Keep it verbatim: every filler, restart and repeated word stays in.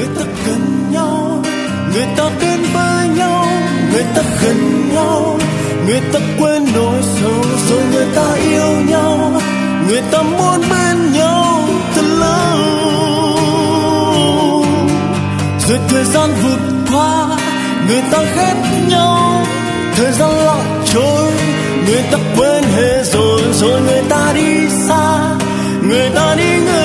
người ta gần nhau, người ta đến với nhau, người ta gần nhau, người ta quên nỗi sầu rồi người ta yêu nhau, người ta muốn bên nhau thật lâu. Rồi thời gian vụt qua, người ta ghét nhau, thời gian lặng trôi, người ta quên hết rồi, rồi người ta đi xa, người ta đi người